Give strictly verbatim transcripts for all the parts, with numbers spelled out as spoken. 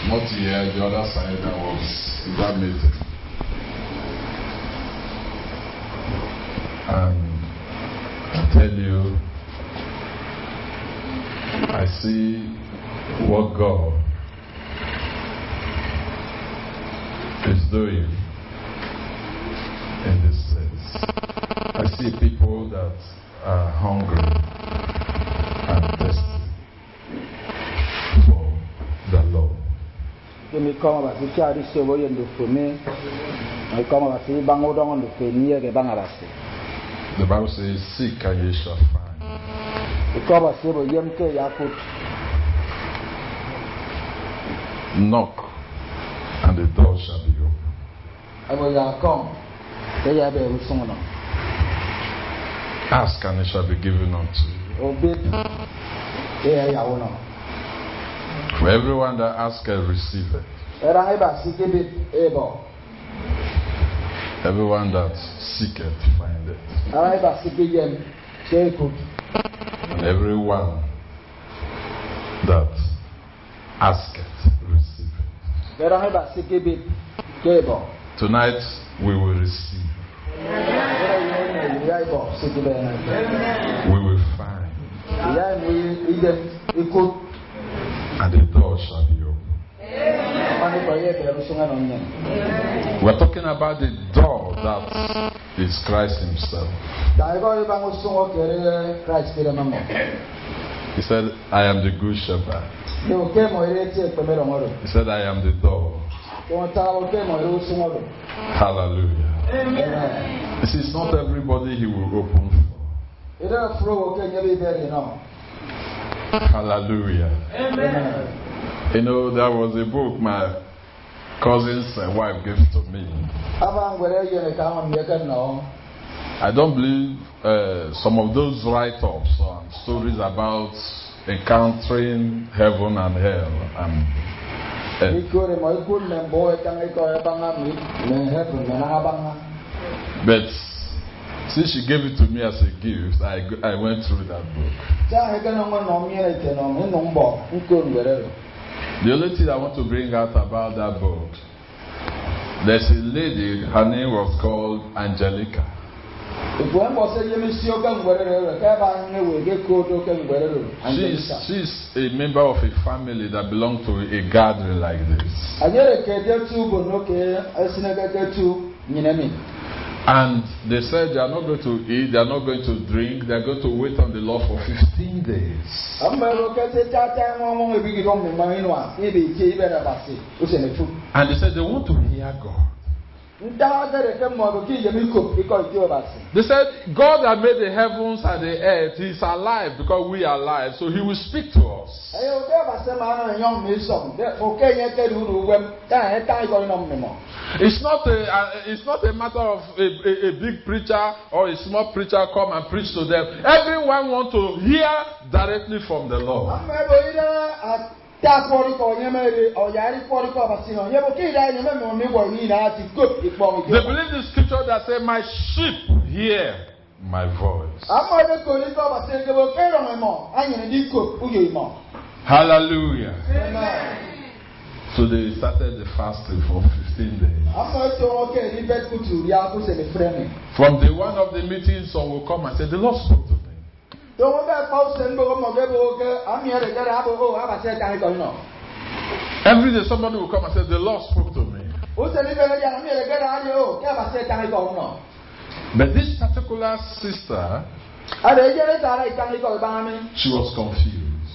not here, the other side, that was that meeting. And I tell you, I see what God is doing in this place. I see people that are hungry and thirsty for the Lord. The Bible says, seek and ye shall find. Knock and the door shall be opened. Ask and it shall be given unto you. For everyone that asketh, receive it. Everyone that seeketh, find it. And everyone that asketh, receive it. Tonight we will receive. We will find. And the door shall be open. We're talking about the door that is Christ Himself. He said, I am the good shepherd. He said, I am the door. Hallelujah. Amen. This is not everybody He will open for. Hallelujah. Amen. You know, there was a book my cousin's wife gave to me. I don't believe uh, some of those write-ups and stories about encountering heaven and hell and uh, but since she gave it to me as a gift, I, I went through that book. The only thing I want to bring out about that book, there's a lady, her name was called Angelica. She's, she's a member of a family that belongs to a gathering like this. And they said they are not going to eat, they are not going to drink, they are going to wait on the Lord for fifteen days. And they said they want to hear God. They said God that made the heavens and the earth is alive because we are alive, so He will speak to us. It's not a, uh, it's not a matter of a, a, a big preacher or a small preacher come and preach to them. Everyone wants to hear directly from the Lord. They believe the scripture that says, my sheep hear my voice. Hallelujah. Amen. So they started the fasting for fifteen days. From the one of the meetings, some will come and say, the Lord spoke to me. Every day somebody will come and say, the Lord spoke to me. But this particular sister, she was confused.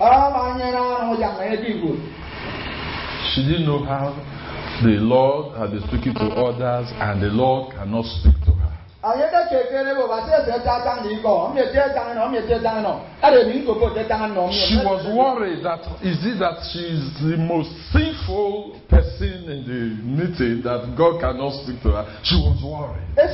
She didn't know how the Lord had been speaking to others and the Lord cannot speak to her. She was worried that is it that she is the most sinful person in the meeting that God cannot speak to her. She was worried. But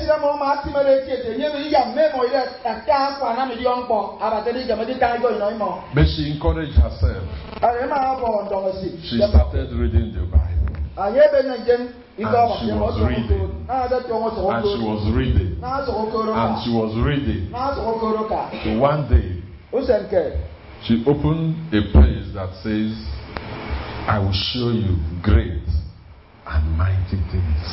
she encouraged herself. She started reading the Bible. And she was reading. And she was reading. And she was reading. So one day, she opened a place that says, I will show you great and mighty things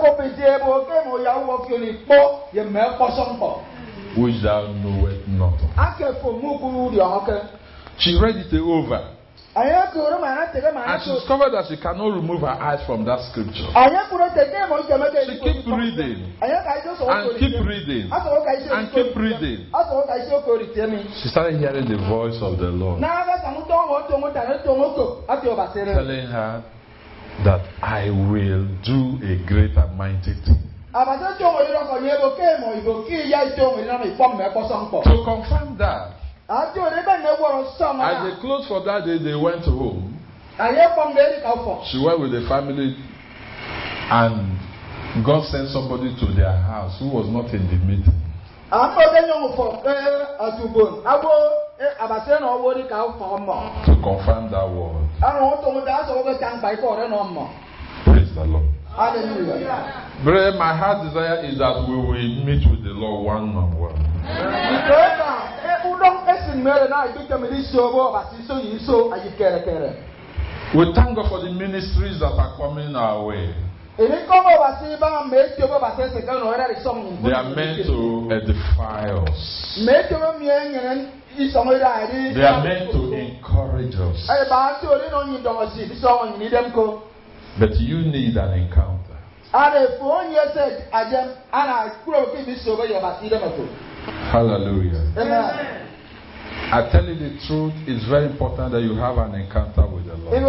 which thou knowest not of. She read it over. And she discovered that she cannot remove her eyes from that scripture. She kept reading and keep reading and keep reading. She started hearing the voice of the Lord telling her that I will do a great and mighty thing. To confirm that, as they closed for that day, they went home. She went with the family, and God sent somebody to their house who was not in the meeting to confirm that word. Praise the Lord. Hallelujah. Brother, my heart desire is that we will meet with the Lord one on one. We thank God for the ministries that are coming our way. They are meant to edify us. They are meant to encourage us. But you need an encounter. Hallelujah. Amen. I tell you the truth, it's very important that you have an encounter with the Lord.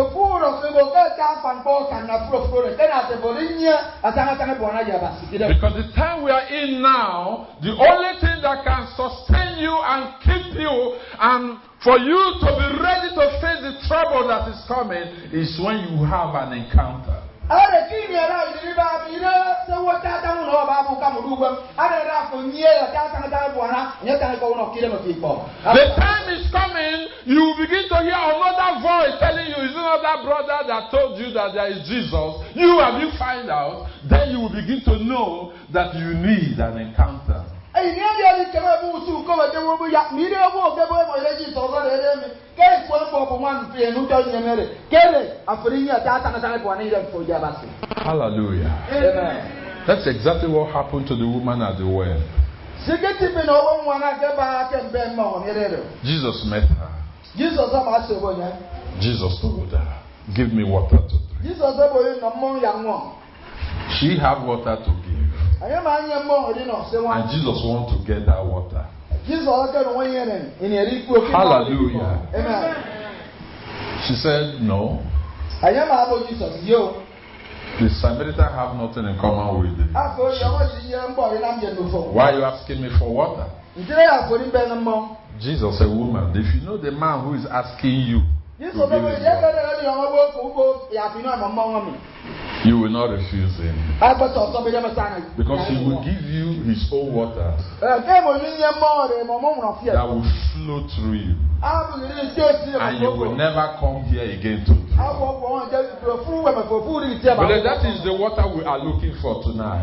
Because the time we are in now, the only thing that can sustain you and keep you and for you to be ready to face the trouble that is coming is when you have an encounter. The time is coming, you will begin to hear another voice telling you, is another brother that told you that there is Jesus. You have you find out, then you will begin to know that you need an encounter. Because hallelujah. Amen. That's exactly what happened to the woman at the well. Jesus met her. Jesus told her, give me water to drink. She had water to give. And Jesus wants to get that water. Hallelujah. Amen. She said, no. The Samaritan have nothing in common with it. Why are you asking me for water? Jesus said, woman, if you know the man who is asking you, you will not refuse him. Because he will give you his own water that will flow through you. And you will never come here again to drink. But that is the water we are looking for tonight.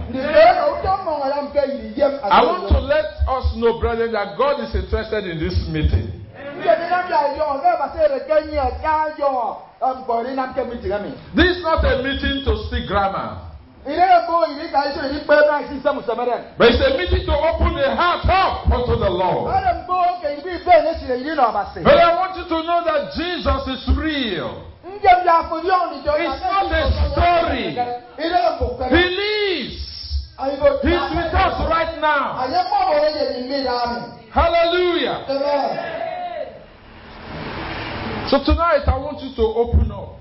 I want to let us know, brethren, that God is interested in this meeting. This is not a meeting to speak grammar. But it's a meeting to open the heart up unto the Lord. But I want you to know that Jesus is real. It's not a story. He lives. He's with us right now. Hallelujah. So tonight I want you to open up.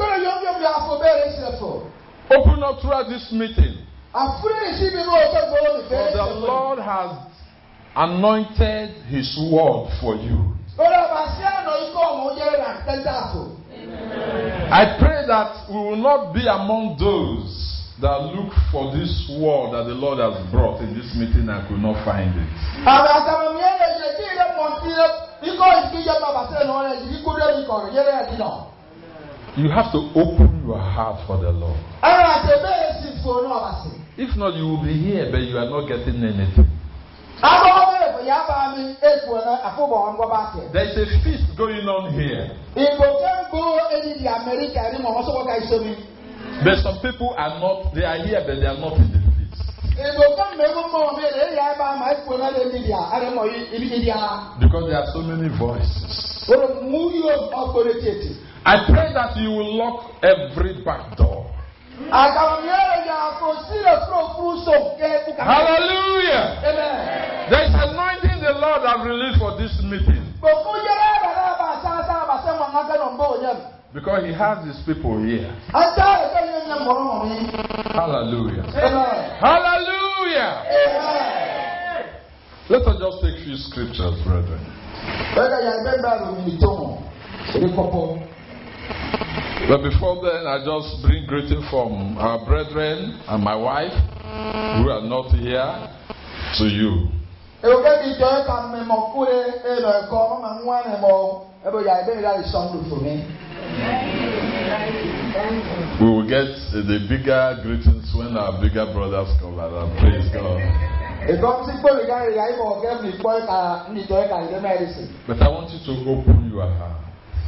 Open up throughout this meeting. For the Lord has anointed His word for you. I pray that we will not be among those that look for this word that the Lord has brought in this meeting and could not find it. You have to open your heart for the Lord. If not, you will be here, but you are not getting anything. There's a feast going on here. But some people are not, they are here, but they are not in the feast. Because there are so many voices. I pray that you will lock every back door. Hallelujah. Amen. There is anointing the Lord has released for this meeting. Because he has his people here. Hallelujah. Amen. Hallelujah. Amen. Let us just take a few scriptures, brethren. But before then, I just bring greeting from our brethren and my wife who are not here to you. We will get the bigger greetings when our bigger brothers come and praise God. But I want you to open your heart.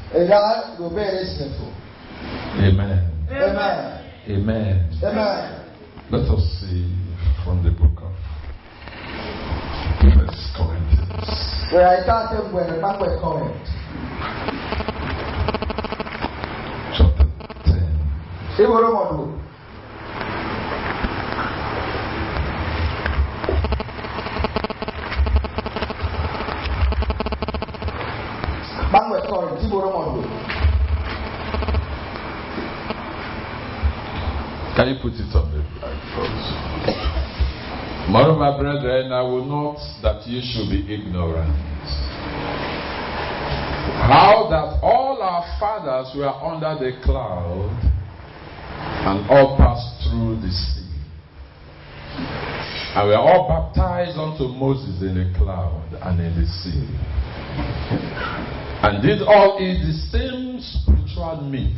Amen. Amen. Amen. Amen. Let us see from the book of First Corinthians. Chapter ten. Can you put it on the front? Moreover, brethren, I will not that you should be ignorant. How that all our fathers were under the cloud and all passed through the sea. And we are all baptized unto Moses in the cloud and in the sea. And did all eat the same spiritual meat.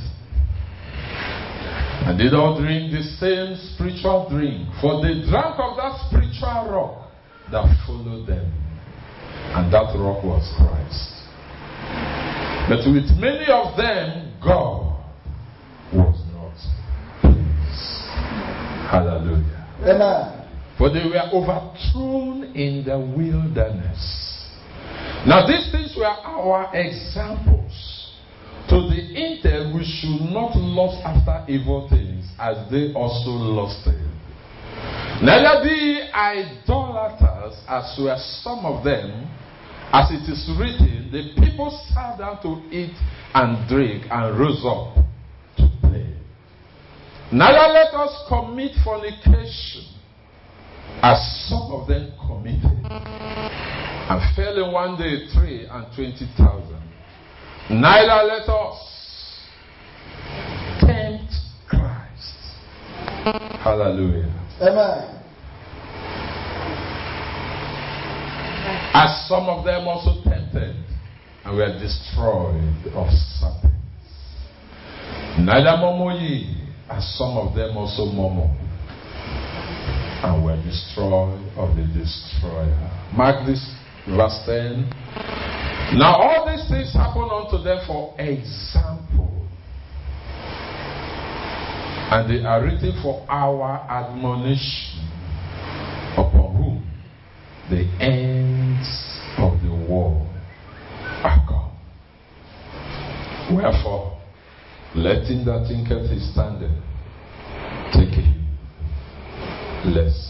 And did all drink the same spiritual drink. For they drank of that spiritual rock that followed them. And that rock was Christ. But with many of them, God was not pleased. Hallelujah. Amen. For they were overthrown in the wilderness. Now these things were our examples. To the intent we should not lust after evil things as they also lusted. Neither be idolaters as were some of them, as it is written, the people sat down to eat and drink and rose up to play. Neither let us commit fornication as some of them committed and fell in one day three and twenty thousand. Neither let us tempt Christ. Hallelujah. Amen. As some of them also tempted and were destroyed of serpents. Neither murmur ye, as some of them also murmured and were destroyed of the destroyer. Mark this, verse ten. Now all these things happen unto them for example, and they are written for our admonition, upon whom the ends of the world are come. Wherefore, let him that thinketh he standeth take heed, lest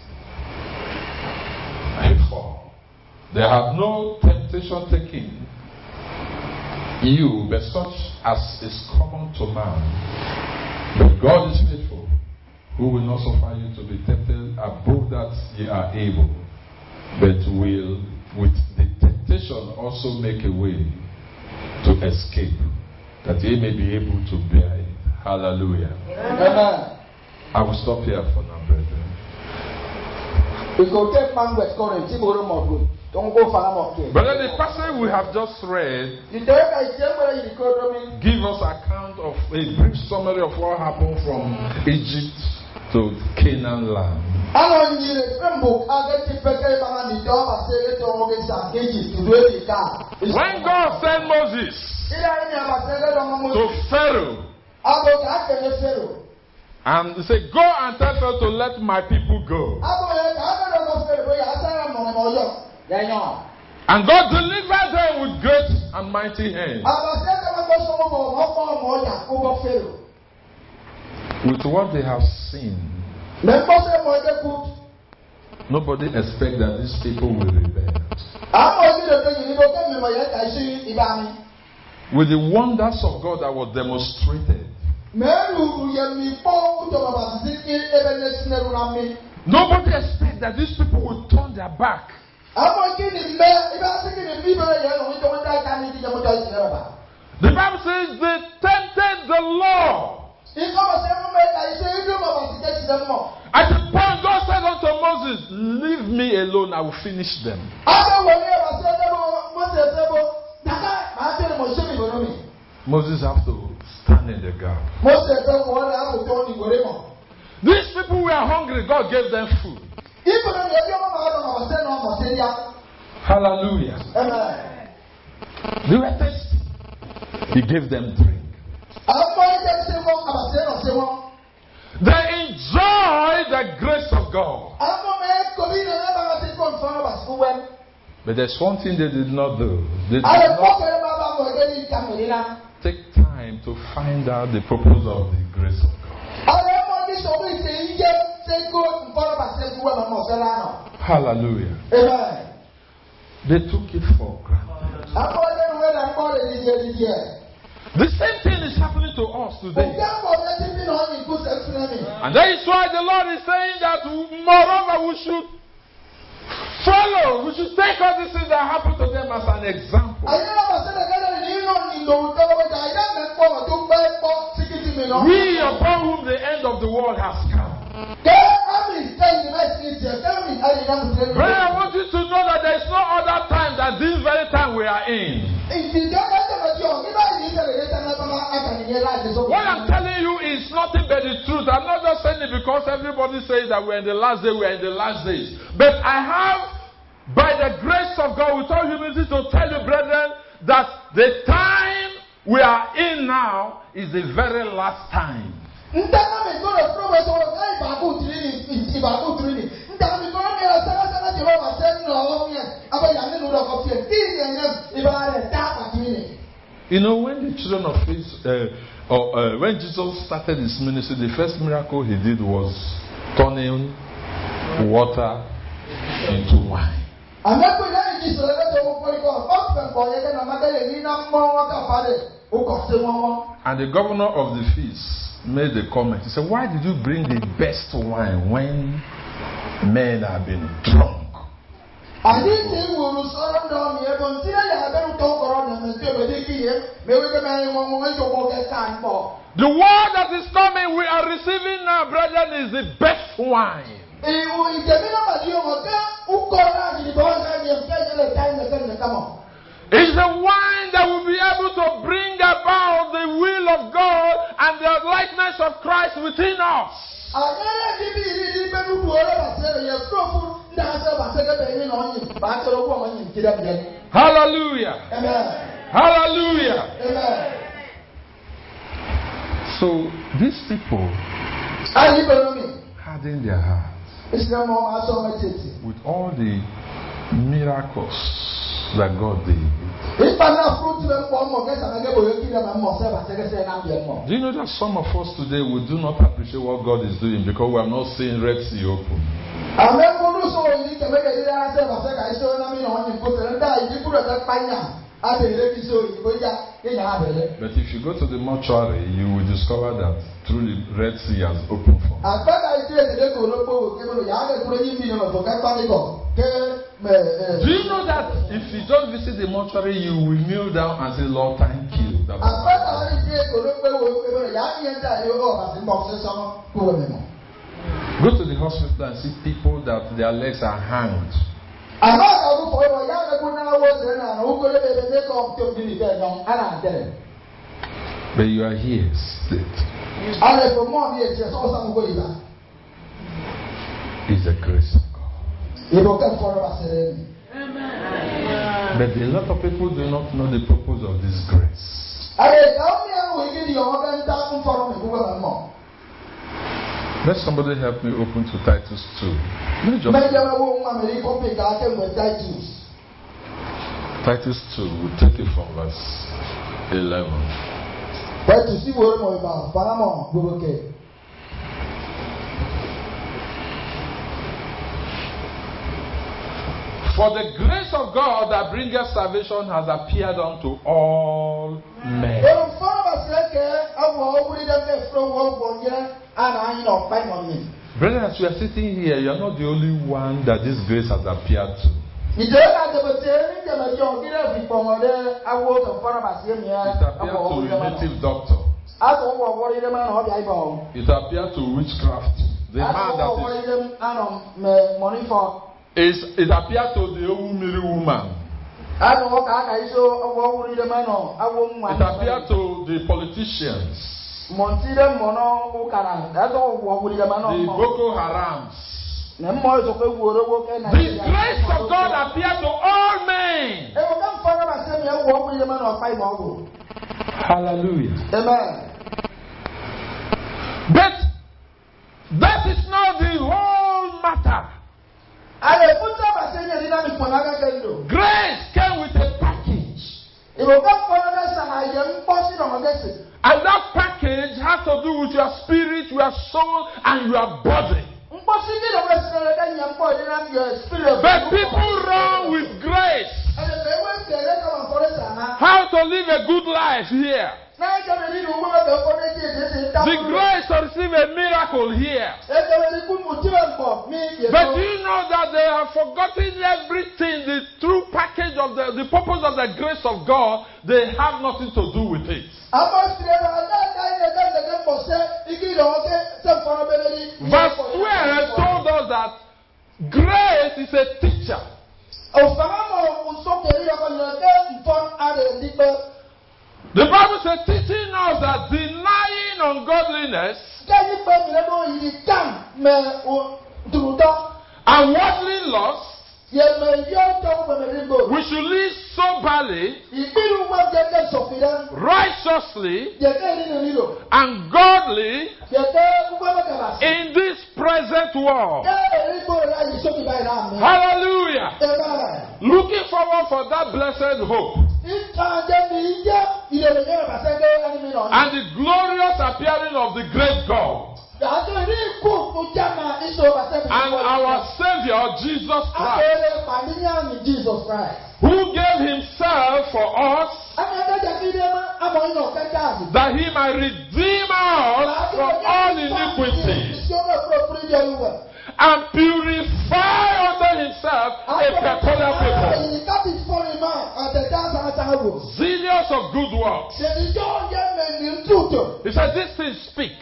he fall. They have no temptation taken you, but such as is common to man. But God is faithful, who will not suffer you to be tempted above that ye are able, but will with the temptation also make a way to escape, that ye may be able to bear it. Hallelujah. Amen. I will stop here for now, brethren. But then the passage we have just read give us account of a brief summary of what happened from Egypt to Canaan land. When God sent Moses to Pharaoh and he said, go and tell Pharaoh to let my people go. And God delivered them with great and mighty hands. With what they have seen, nobody expects that these people will rebel. With the wonders of God that was demonstrated, nobody expects that these people will turn their back. The Bible says they tempted the Lord. At the point God said unto Moses, leave me alone, I will finish them. Moses have to stand in the gap. These people were hungry, God gave them food. Hallelujah. Amen. They were thirsty. He gave them drink. They enjoyed the grace of God. But there's one thing they did not do. They did not take time to find out the purpose of the grace of God. Hallelujah. Amen. They took it for granted. The same thing is happening to us today. And that is why the Lord is saying that moreover we should follow, we should take all these things that happen to them as an example. We upon whom the end of the world has come. But I want you to know that there is no other time than this very time we are in. What I'm telling you is nothing but the truth. I'm not just saying it because everybody says that we're in the last day, we're in the last days. But I have, by the grace of God, with all humility, to tell you, brethren, that the time we are in now is the very last time. You know, when the children of Israel, uh, or, uh, when Jesus started his ministry, the first miracle he did was turning water into wine. And the governor of the feast made a comment. He said, why did you bring the best wine when men have been drunk? The word that is coming, we are receiving now, brethren, is the best wine. It's the wine that will be able to bring about the will of God and the likeness of Christ within us. Hallelujah. Amen. Hallelujah. Amen. So these people hardened their hearts with all the miracles that God did. Do you know that some of us today we do not appreciate what God is doing because we are not seeing Red Sea open? But if you go to the mortuary, you will discover that through the Red Sea has opened for us. Do you know that if you don't visit the mortuary, you will kneel down and say, Lord, thank you. Go to the hospital and see people that their legs are hanged. But you are here still. is the grace of God. But a lot of people do not know the purpose of this grace. Let somebody help me open to Titus two. Titus two, we'll take it from verse eleven. For the grace of God that bringeth salvation has appeared unto all men. Brethren, as you are sitting here, you are not the only one that this grace has appeared to. It appeared to a native doctor. It appeared to witchcraft. The man that is... Is, it appeared to the Umiri woman. It appeared to the politicians. The Boko Harams. The grace of God appeared to all men. Hallelujah. Amen. But that is not the whole matter. Grace came with a package. And that package has to do with your spirit, your soul, and your body. But people run with grace. How to live a good life here. The grace to receive a miracle here. But do you know that they have forgotten everything, the true package of the, the purpose of the grace of God, they have nothing to do with it. Verse twelve told us that grace is a teacher. The Bible says, teaching us that denying ungodliness and worldly lust, we should live soberly, righteously, and godly in this present world. Hallelujah. Looking forward for that blessed hope. And the glorious appearing of the great God. And our Savior, Jesus Christ, who gave himself for us, that he might redeem us from all iniquity, and purify unto himself a peculiar people, zealous of good works. He said, these things speak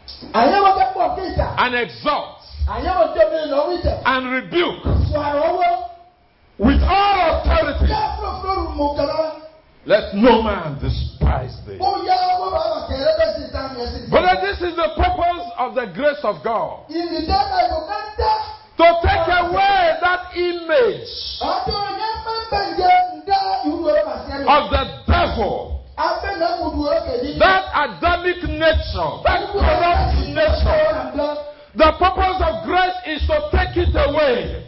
and exhort and rebuke with all authority. Let no man despise thee. But this is the purpose of the grace of God. To take away that image of the devil, that Adamic nature, that corrupt nature. The purpose of grace is to take it away.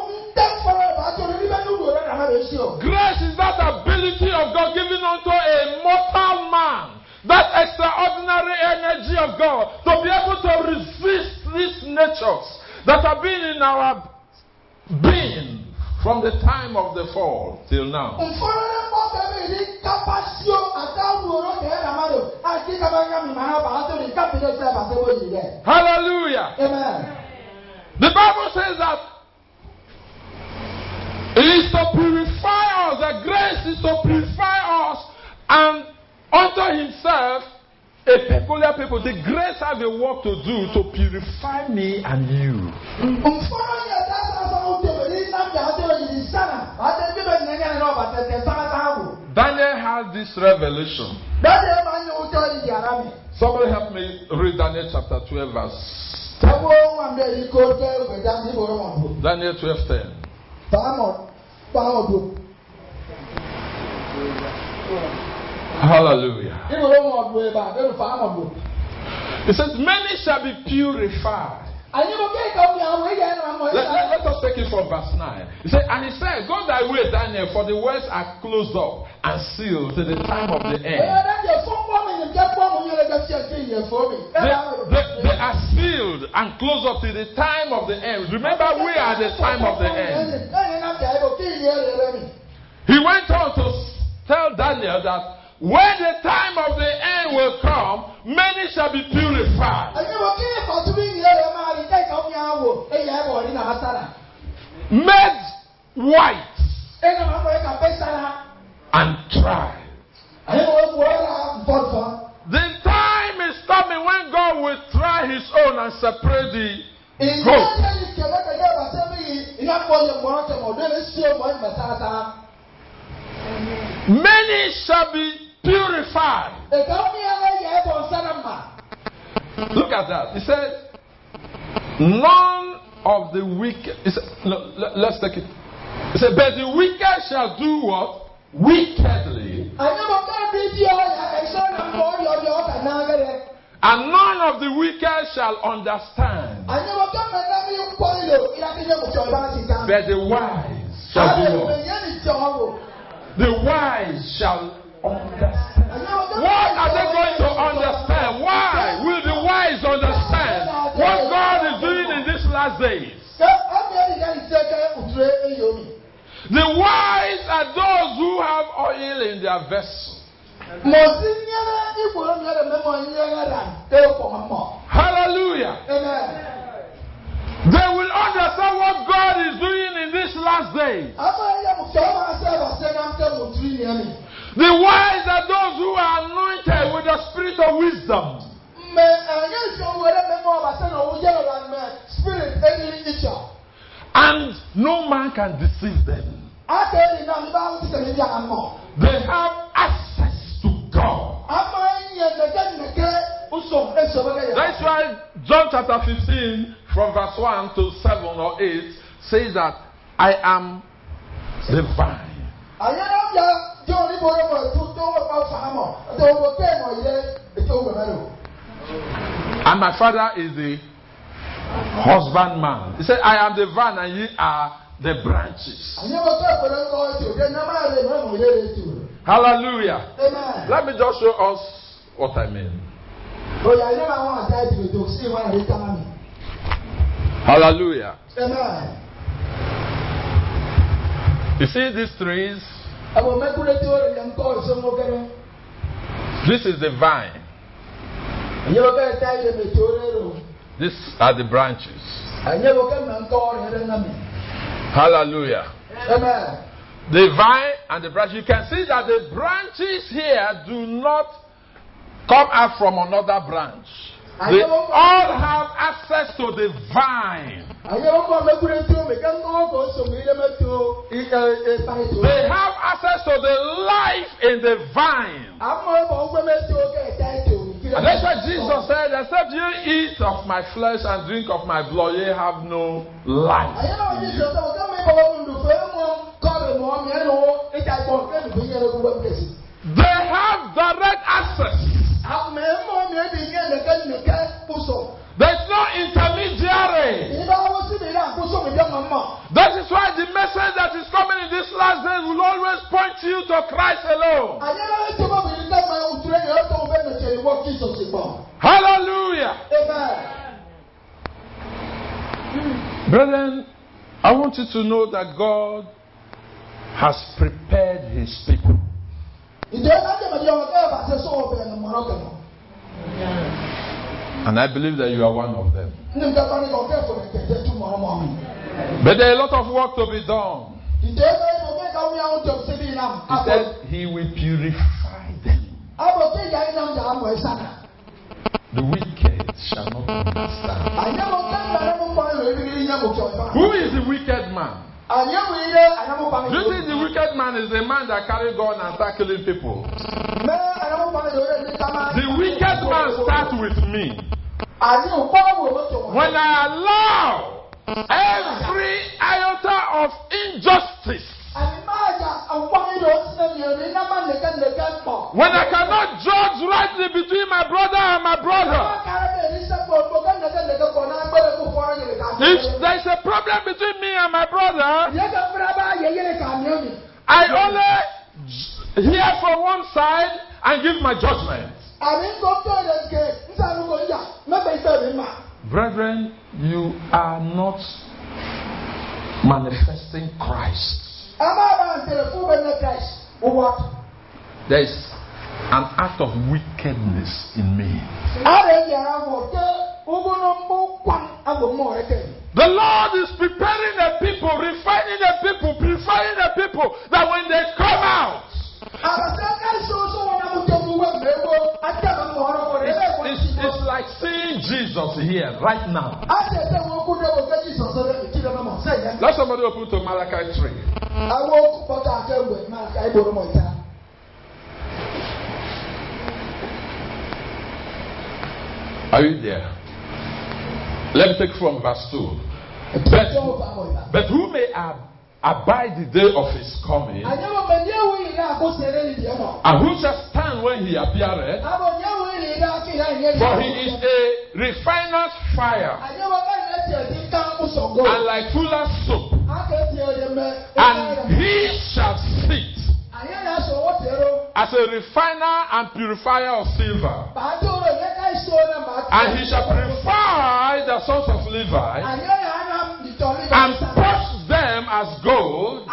Grace is that ability of God given unto a mortal man, that extraordinary energy of God to be able to resist these natures that have been in our being from the time of the fall till now. Hallelujah. Amen. The Bible says that it is to purify us. The grace is to purify us and unto himself a peculiar people. The grace has a work to do to purify me and you. Daniel has this revelation. Somebody help me read Daniel chapter twelve verse Daniel twelve ten. Hallelujah. It says, many shall be purified. Let, let, let us take it from verse nine. He said, and he said, go thy way, Daniel, for the words are closed up and sealed to the time of the end. They, they, they are sealed and closed up to the time of the end. Remember, we are the time of the end. He went on to tell Daniel that when the time of the end will come, many shall be purified, made white, and tried. The time is coming when God will try his own and separate the goat. Many shall be purified. Look at that. He said, none of the wicked. He said, no, let's take it. He said, but the wicked shall do what? Wickedly. And none of the wicked shall understand. But the wise shall do what? The wise shall understand. What are they going to understand? Why will the wise understand what God is doing in these last days? The wise are those who have oil in their vessel. Hallelujah. Amen. They will understand what God is doing in these last days. The wise are those who are anointed with the spirit of wisdom. And no man can deceive them. They have access to God. That's why John chapter fifteen, from verse one to seven or eight, says that I am the vine. And my Father is the husbandman. He said, I am the vine and ye are the branches. Hallelujah. Amen. Let me just show us what I mean. Hallelujah. Amen. You see these trees? This is the vine. These are the branches. Hallelujah. Amen. The vine and the branch. You can see that the branches here do not come out from another branch. They all have access to the vine. They have access to the life in the vine. And that's why Jesus said, except you eat of my flesh and drink of my blood, you have no life. They have direct access. There's no intermediary. That is why the message that is coming in this last day will always point you to Christ alone. Hallelujah. Amen. Brethren, I want you to know that God has prepared his people. And I believe that you are one of them. But there is a lot of work to be done. He said he will purify them. The wicked shall not understand. Who is the wicked man? Do you think the wicked man is the man that carry gun and start killing people? The wicked man starts with me. when I allow every iota of injustice, when I cannot judge rightly between my brother and my brother, if there is a problem between me and my brother, I only hear from one side and give my judgment. Brethren, you are not manifesting Christ. There is an act of wickedness in me. The Lord is preparing the people, refining the people, purifying the people, that when they come out, it's, it's, it's like seeing Jesus here right now. Let somebody open to Malachi three. Are you there? Let me take from verse two. But, but who may ab- abide the day of his coming? And who shall stand when he appeareth? For he is a refiner's fire, and like fuller's soap. And he shall sit as a refiner and purifier of silver. And he shall purify the sons of Levi, and purge them as gold,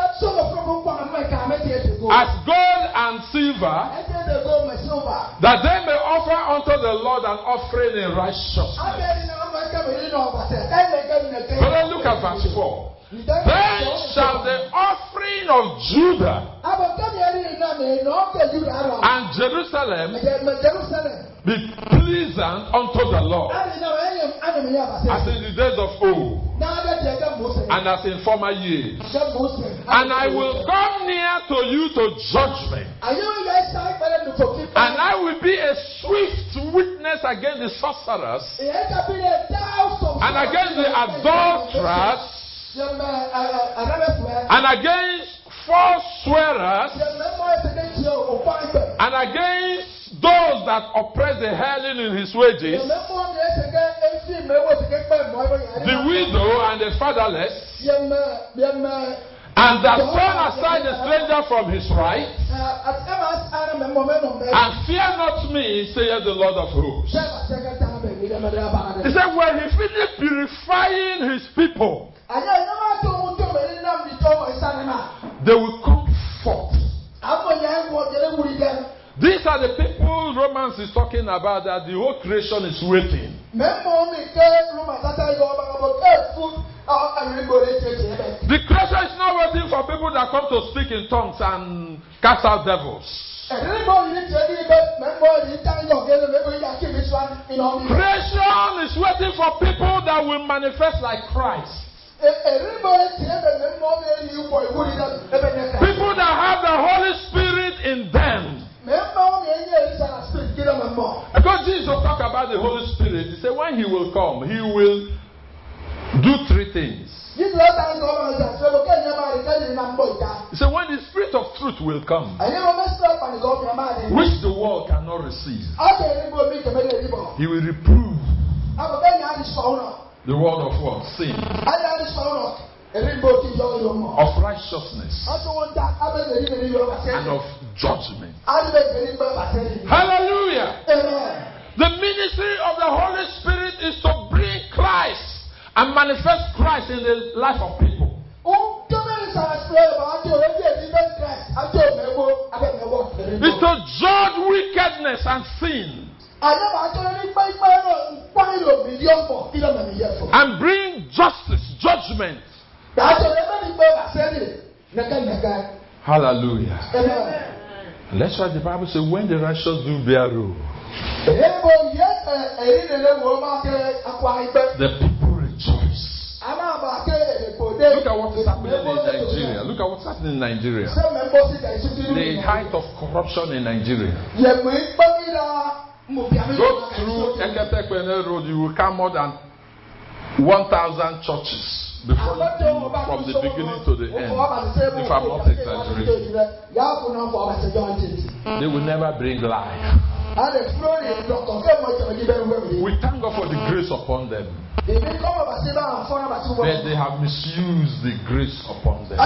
as gold and silver, that they may offer unto the Lord an offering in righteousness. But then look at verse four. Then shall the offering of Judah and Jerusalem be pleasant unto the Lord, as in the days of old, and as in former years. And I will come near to you to judgment, and I will be a swift witness against the sorcerers, and against the adulterers, and against false swearers, and against those that oppress the hireling in his wages, the widow and the fatherless, and that turn aside the stranger from his right, and fear not me, saith the Lord of hosts. He said, when he finished purifying his people, they will come forth. These are the people Romans is talking about, that the whole creation is waiting. The creation is not waiting for people that come to speak in tongues and cast out devils. Creation is waiting for people that will manifest like Christ. People that have the Holy Spirit in them. Because Jesus talked about the Holy Spirit, he said when he will come, he will do three things. He said when the Spirit of truth will come, which the world cannot receive, he will reprove the word of what? Sin. Of righteousness. And of judgment. Hallelujah. The ministry of the Holy Spirit is to bring Christ and manifest Christ in the life of people. It's to judge wickedness and sin. And bring justice, judgment. Hallelujah. And that's why the Bible says when the righteous do bear rule, the people rejoice. Look at what is happening in Nigeria. Look at what's happening in Nigeria. The height of corruption in Nigeria. Go through Eketekpene Road, you will come more than one thousand churches before you, from the beginning to the end. If I'm not exaggerating, they will never bring life. We thank God for the grace upon them. But they have misused the grace upon them.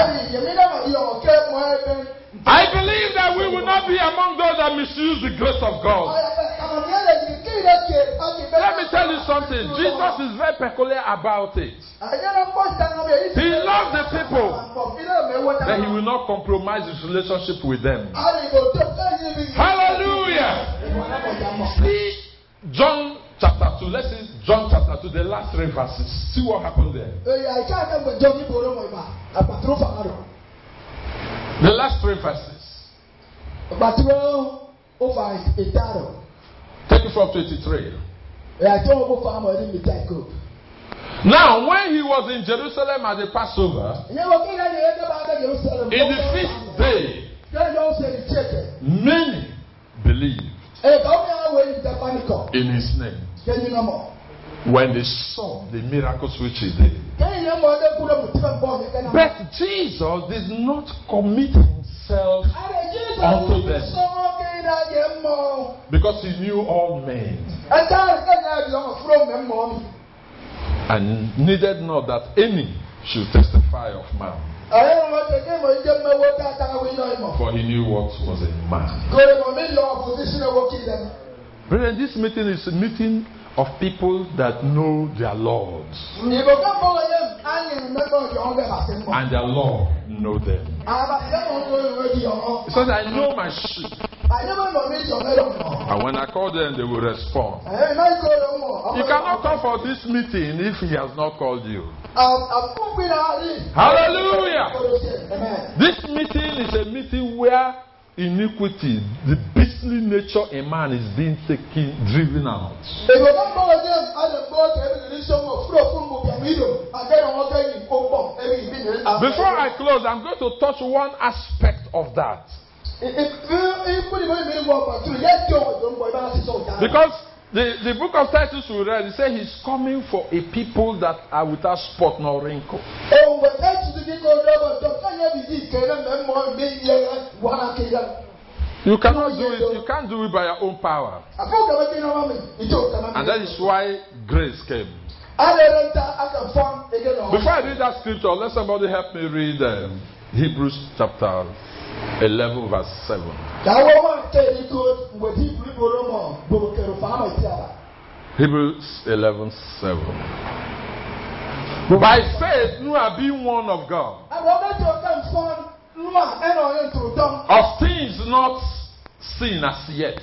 I believe that we will not be among those that misuse the grace of God. Let me tell you something. Jesus is very peculiar about it. He loves the people, but he will not compromise his relationship with them. Hallelujah. See John chapter two. Let's see John chapter two, the last three verses. See what happened there. The last three verses. Take it from twenty-three. Now, when he was in Jerusalem at the Passover, in the feast day, many believed in his name when they saw the miracles which he did. But Jesus did not commit himself unto them, because he knew all men, and needed not that any should testify of man, for he knew what was in man. Brethren, this meeting is a meeting of people that know their Lord, and their Lord know them. It says, I know my sheep, and when I call them, they will respond. You cannot come for this meeting if he has not called you. Hallelujah. This meeting is a meeting where iniquity, the beastly nature in man, is being taken, driven out. Before I close, I'm going to touch one aspect of that. Because the, the book of Titus we read, it says he's coming for a people that are without spot nor wrinkle. You cannot do it. You can't do it by your own power. And that is why grace came. Before I read that scripture, let somebody help me read um, Hebrews chapter eleven, verse seven. Hebrews eleven, seven. By faith, Noah being one of God, of things not seen as yet,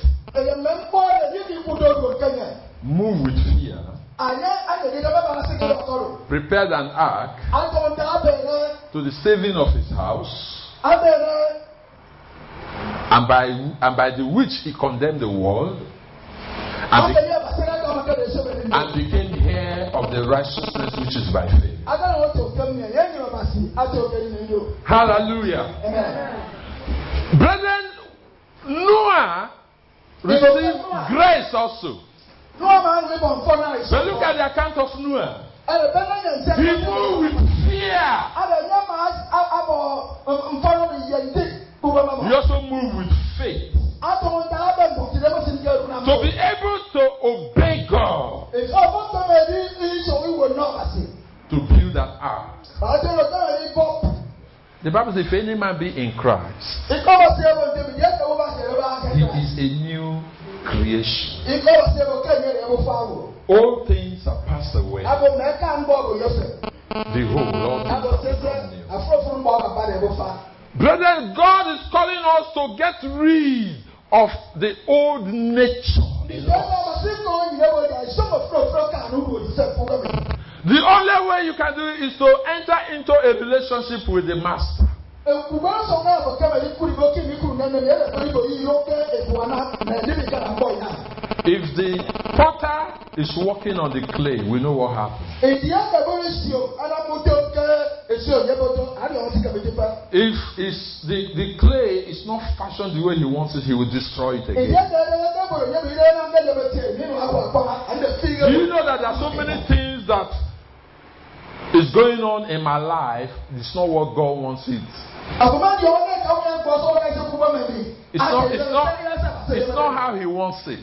moved with fear, prepared an ark to the saving of his house, and by and by the which he condemned the world, and, be, and became heir of the righteousness which is by faith. Hallelujah. Amen. Brethren, Noah received grace also. But look at the account of Noah. He moved with fear. He also moved with faith. To be able to obey God, to build that ark. The Bible says, if any man be in Christ, he is a new creation. All things are passed away. Behold, all things are new. Brethren, God is calling us to get rid of the old nature in us. The only way you can do it is to enter into a relationship with the Master. If the potter is working on the clay, we know what happens. If it's the, the clay is not fashioned the way he wants it, he will destroy it again. Do you know that there are so many things that is going on in my life? It's not what God wants it. It's not, it's not, it's not how he wants it.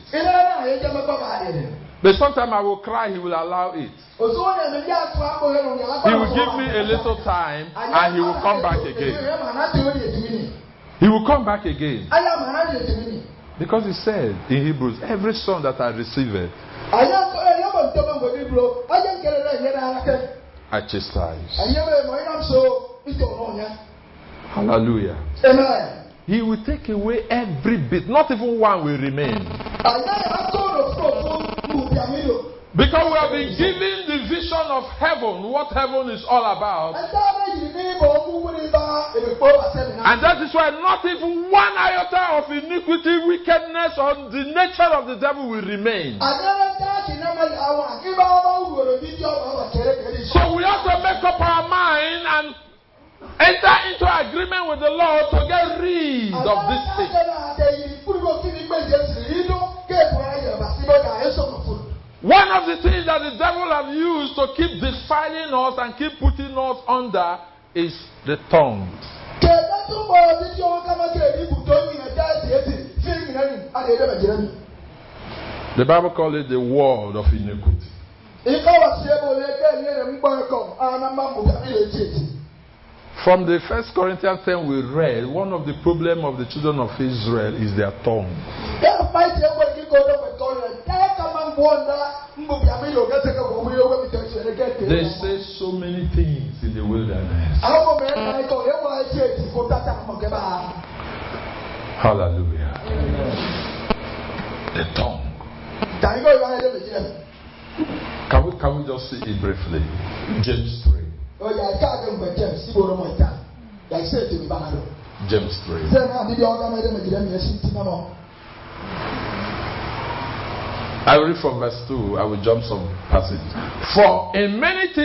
But sometimes I will cry, he will allow it. He will give me a little time and he will come back again. He will come back again. Because he said in Hebrews, every son that I receive it, I chastise. Hallelujah. Amen. He will take away every bit. Not even one will remain. Because we have been given the vision of heaven, what heaven is all about. And that is why not even one iota of iniquity, wickedness, or the nature of the devil will remain. So we have to make up our mind and enter into agreement with the Lord to get rid of this thing. One of the things that the devil has used to keep defiling us and keep putting us under is the tongue. The Bible calls it the word of iniquity. From the First Corinthians ten we read, one of the problems of the children of Israel is their tongue. They say so many things in the wilderness. Hallelujah. The tongue. Can we, can we just see it briefly? James three. James three. I read from verse two. I will jump some passages. For in many things